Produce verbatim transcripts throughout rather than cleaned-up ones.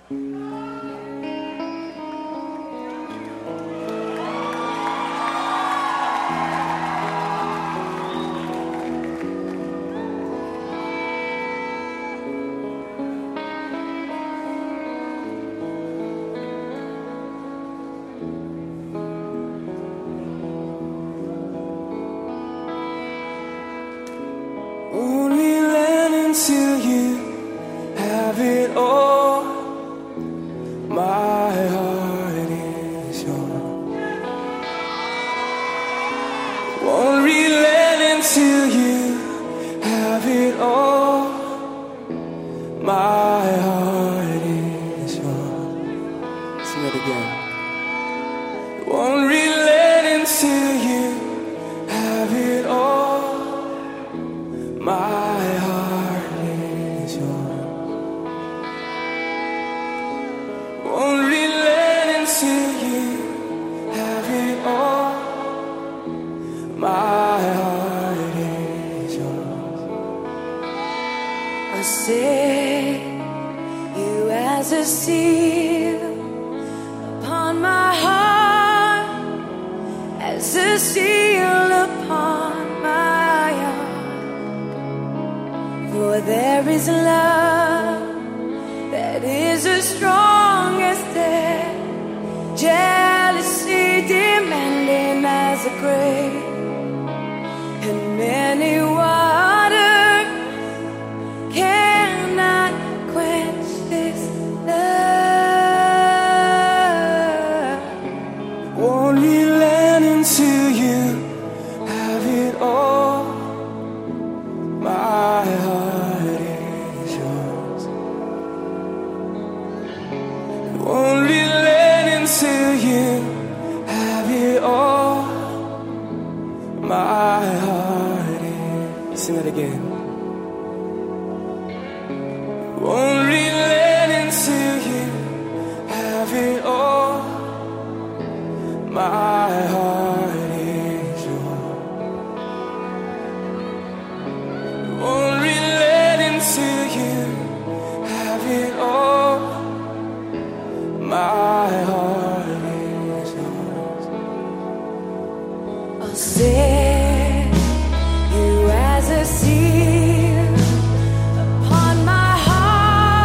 Only land until you have it all. My heart is yours. Won't relent until you have it all. My heart is yours. Sing it again. Won't relent until you have it all. My heart is yours. Won't relent until you have it all. My heart is yours. I'll set you as a seal upon my heart, as a seal upon my heart. For there is love that is as strong as death, jealousy demanding as a grave, and many waters cannot quench this love. Won't relent until you have it all. My heart is yours. Won't relent until you have it all. My heart is. Sing it again. Won't relent until you have it all. My heart is yours. Won't relent until you have it all. My heart is yours. I'll set you as a seal upon my heart,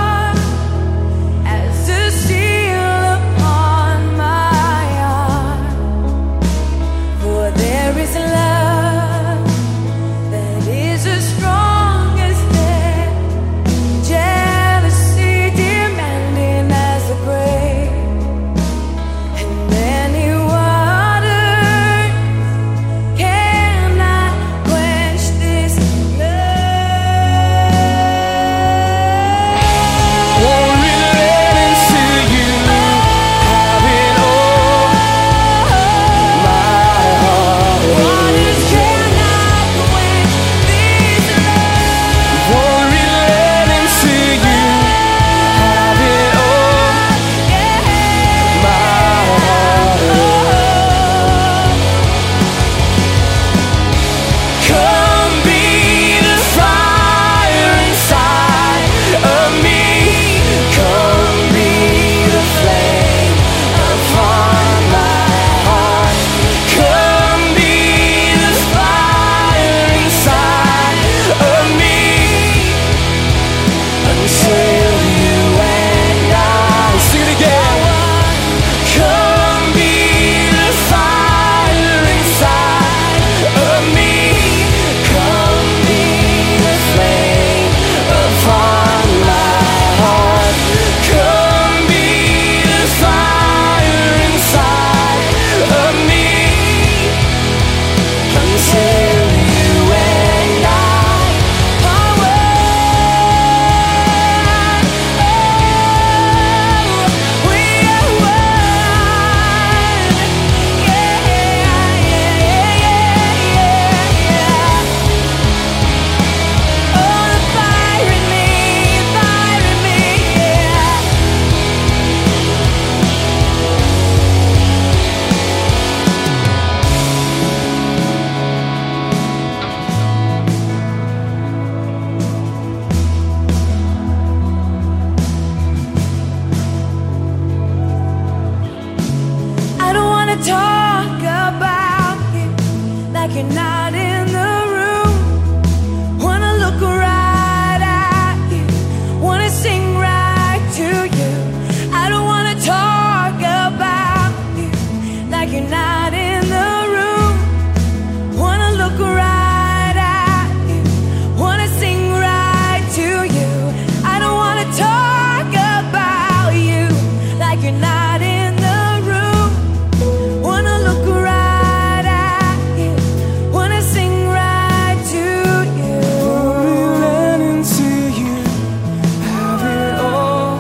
you're not in the room. Wanna look right at you, wanna sing right to you. I don't wanna talk about you like you're not in the room. Wanna look right at you, wanna sing right to you. I don't wanna talk about you like you're not in the room. Wanna look right at you, wanna sing right to you. Let into you, have it all.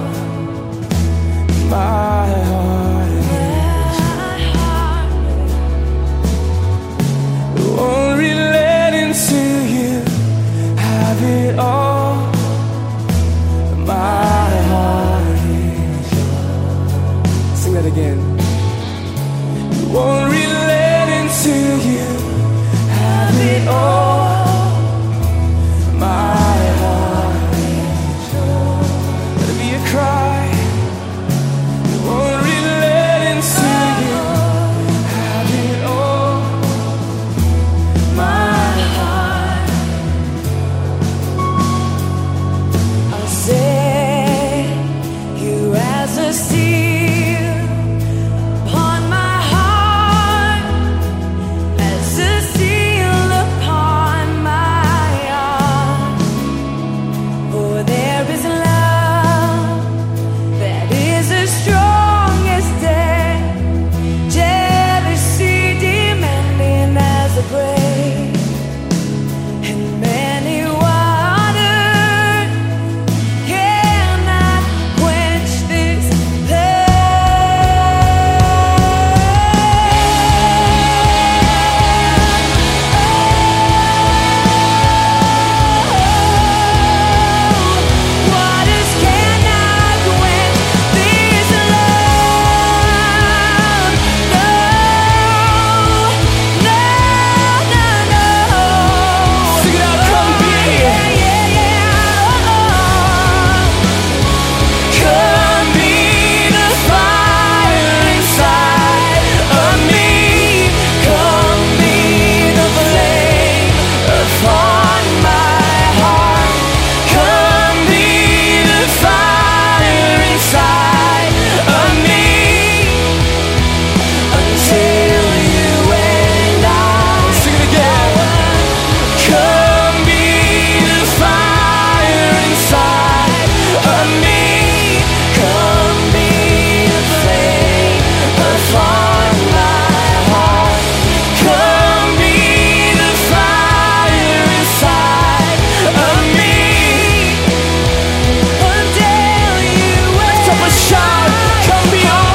My heart won't relent into you, have it all. My heart is yours. Sing that again. Won't relent into you, have it all. My heart is yours. Let it be a cry. Won't relent into you, have it all. My heart. I'll set you as a seal upon my heart, as a seal upon my heart. For there is love that is as strong as death, jealousy demanding as a grave, and many waters cannot quench this love. Waters cannot quench this love. No, no, no, no. Sing it out, come be. Yeah, yeah, yeah. Come be the fire inside of me. Come be the flame upon my heart. Come be the fire inside of me. Until you and I sing it again. Come be the fire inside of me. Come be the flame upon my heart. Come be the fire inside of me. Until you Lift up a shout. Come be all.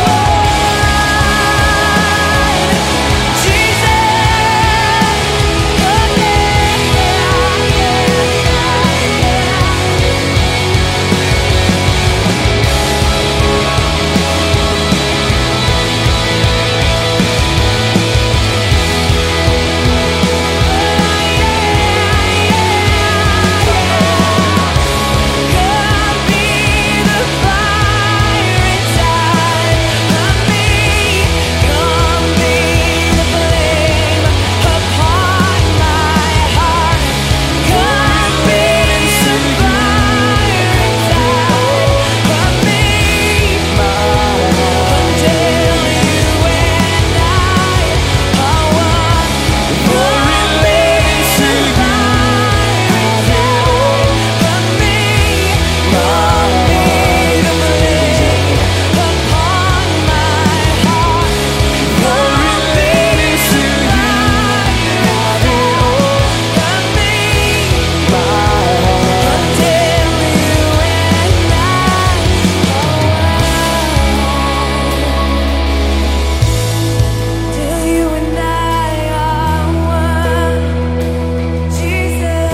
Till you and I are one, Jesus.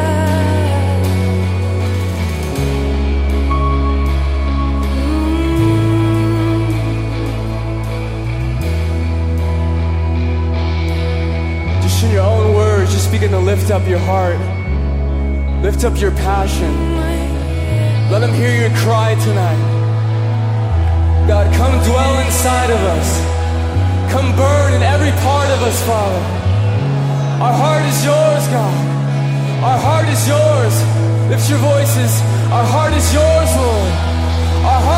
Just in your own words, just begin to lift up your heart. Lift up your passion. Let him hear your cry tonight. God, come dwell inside of us. Come burn in every part of us, Father. Our heart is yours, God. Our heart is yours. Lift your voices. Our heart is yours, Lord. Our heart